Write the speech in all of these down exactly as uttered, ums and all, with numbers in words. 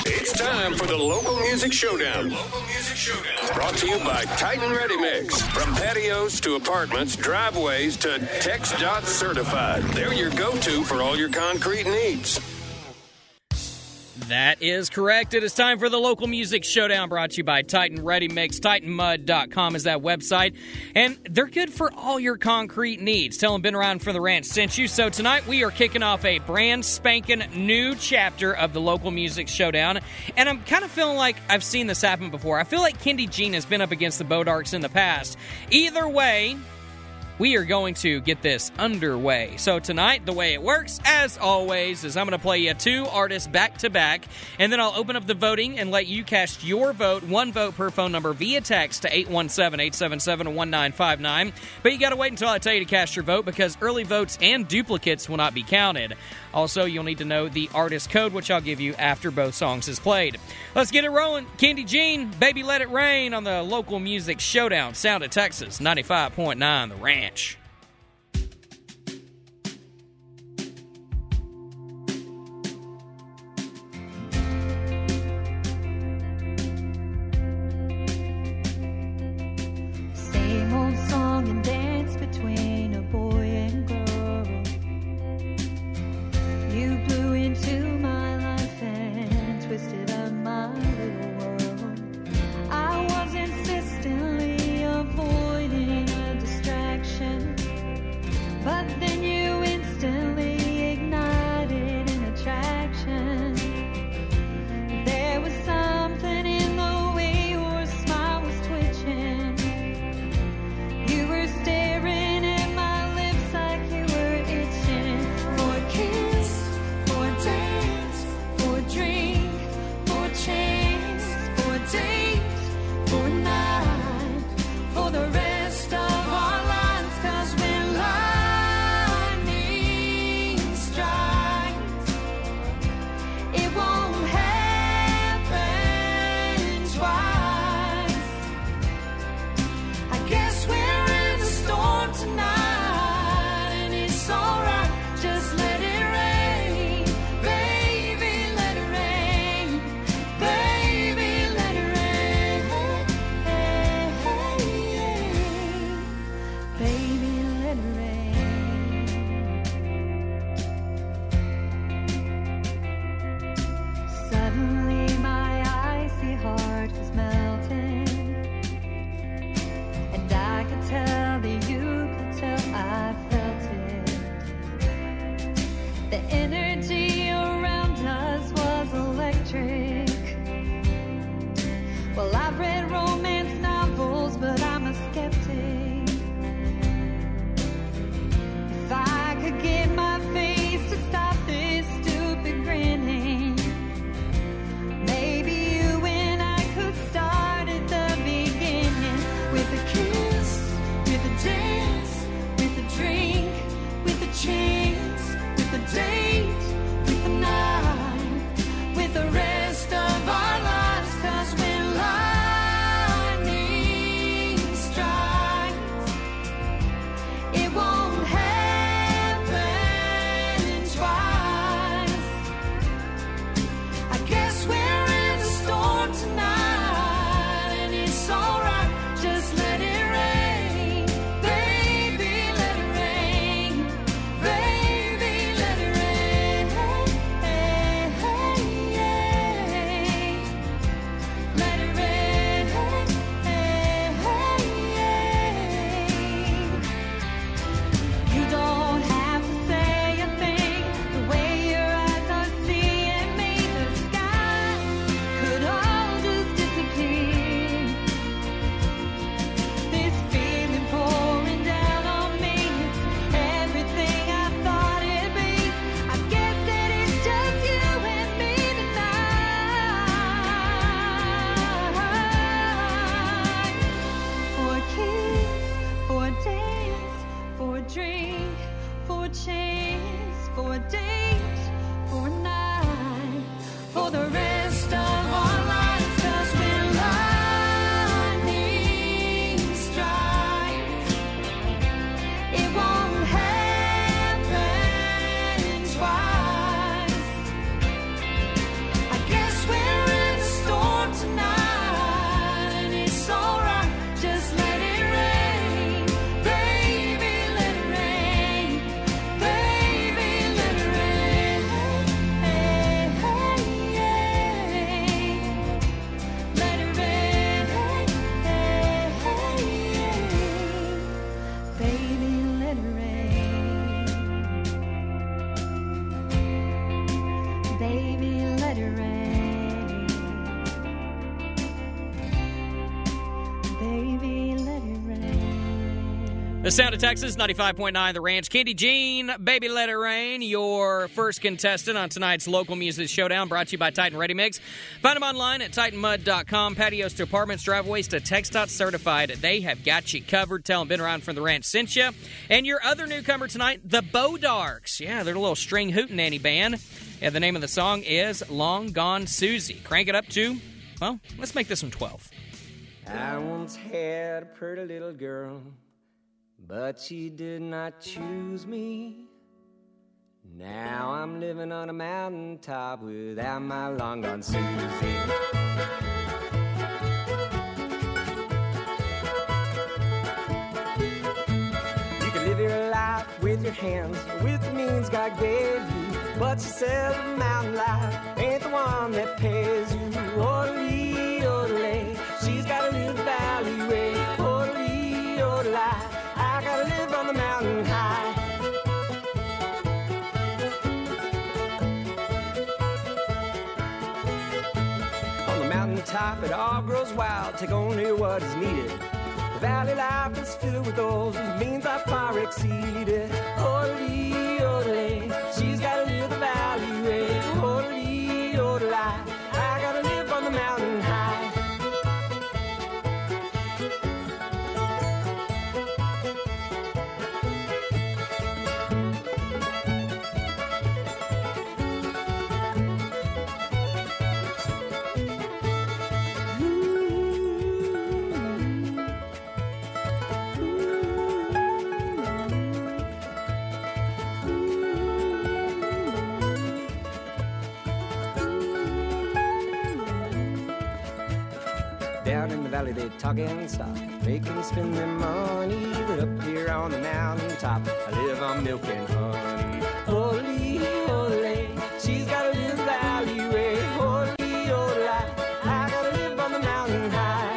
It's time for the Local Music Showdown. Local Music Showdown. Brought to you by Titan Ready Mix. From patios to apartments, driveways to TexDOT certified. They're your go-to for all your concrete needs. That is correct. It is time for the Local Music Showdown, brought to you by Titan Ready Mix. Titan Mud dot com is that website, and they're good for all your concrete needs. Tell them Been Around for the Ranch sent you. So tonight we are kicking off a brand spanking new chapter of the Local Music Showdown, and I'm kind of feeling like I've seen this happen before. I feel like Kendi Jean has been up against the Bodarks in the past. Either way, we are going to get this underway. So tonight, the way it works, as always, is I'm going to play you two artists back-to-back, and then I'll open up the voting and let you cast your vote, one vote per phone number, via text to eight one seven, eight seven seven, one nine five nine. But you got to wait until I tell you to cast your vote, because early votes and duplicates will not be counted. Also, you'll need to know the artist code, which I'll give you after both songs is played. Let's get it rolling. Kendi Jean, Baby Let It Rain on the Local Music Showdown. Sound of Texas, ninety-five point nine, The Ranch. Same old song and dance between a boy and girl. You blew into my life and twisted up my little world. I was insistently avoiding a distraction, but then you instantly ignited an attraction. There was something in the way your smile was twitching. You were staring at my lips like you were itching for a kiss, for a dance, for a drink, for a chance, for a date, for a night, for the rest of our lives. 'Cause when lightning strikes, it won't happen twice. I guess we're in the storm tonight, and it's alright. Just let it rain, baby, let it rain, baby, let it rain, baby, let it rain. Suddenly my icy heart was melting, and I could tell that you could tell I felt it. The energy around us was electric. Well, I've read romance novels, but I'm a skeptic. If I could get my face to stop this stupid grinning, maybe you and I could start at the beginning. With a kiss, with a dance, with a drink, with a chance, with a date, The sound of Texas, ninety-five point nine The Ranch. Kendy Jean, Baby Let It Rain, your first contestant on tonight's local music showdown, brought to you by Titan Ready Mix. Find them online at titan mud dot com. Patios to apartments, driveways to TxDOT certified. They have got you covered. Tell them Been Around from the Ranch sent you. And your other newcomer tonight, the Bodarks. Yeah, they're a little string hootenanny band. And the name of the song is Long Gone Susie. Crank it up to, well, let's make this one twelve. I once had a pretty little girl, but she did not choose me. Now I'm living on a mountaintop without my long-gone Susie. You can live your life with your hands, with the means God gave you, but she says the mountain life ain't the one that pays you. Orderly, orderly, she's gotta live the valley way. Orderly, orderly, I gotta live on the mountain high. On the mountain top, it all grows wild. Take only what is needed. The valley life is filled with those means I far exceeded. Orderly, orderly, she's gotta live the valley way. Orderly, orderly, I gotta live on the mountain high. Down in the valley they talk and stop, make and spend their money. But up here on the mountain top, I live on milk and honey. Holy, holy, she's gotta live the valley way. Holy, holy, I gotta live on the mountain high.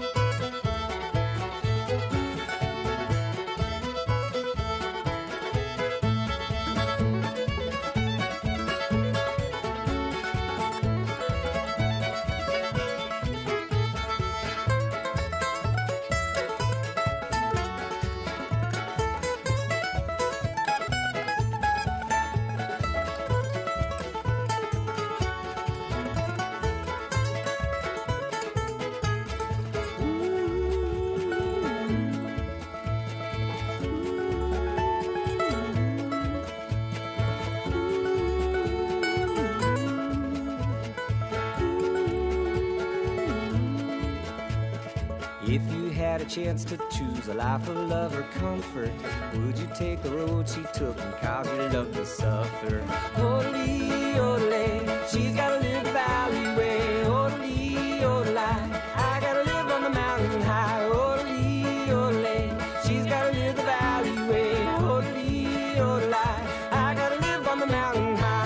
If you had a chance to choose a life of love or comfort, would you take the road she took and cause your love to suffer? Orderly, orderly, she's gotta live the valley way. Orderly, orderly, I gotta live on the mountain high. Orderly, orderly, she's gotta live the valley way. Orderly, orderly, I gotta live on the mountain high.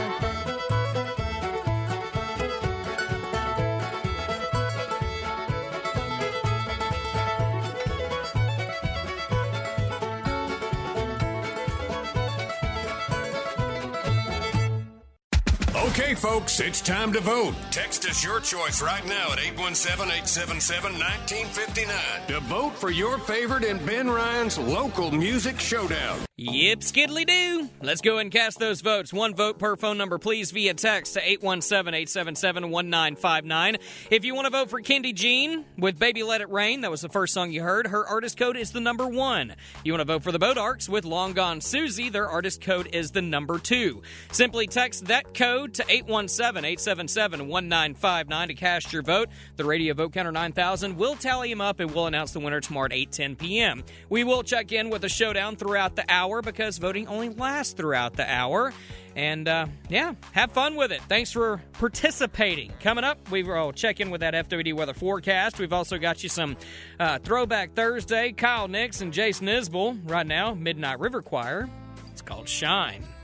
Okay, folks, it's time to vote. Text us your choice right now at eight one seven, eight seven seven, one nine five nine to vote for your favorite in Ben Ryan's local music showdown. Yep, skiddly do. Let's go and cast those votes. One vote per phone number, please, via text to eight one seven, eight seven seven, one nine five nine. If you want to vote for Kendy Jean with Baby Let It Rain, that was the first song you heard, her artist code is the number one. You want to vote for the Bodarks with Long Gone Susie, their artist code is the number two. Simply text that code to eight one seven, eight seven seven, one nine five nine to cast your vote. The radio vote counter nine thousand will tally them up and we'll announce the winner tomorrow at eight ten p.m. We will check in with a showdown throughout the hour because voting only lasts throughout the hour. And, uh, yeah, have fun with it. Thanks for participating. Coming up, we will check in with that F W D weather forecast. We've also got you some uh, Throwback Thursday. Kyle Nix and Jason Isbell right now, Midnight River Choir. It's called Shine.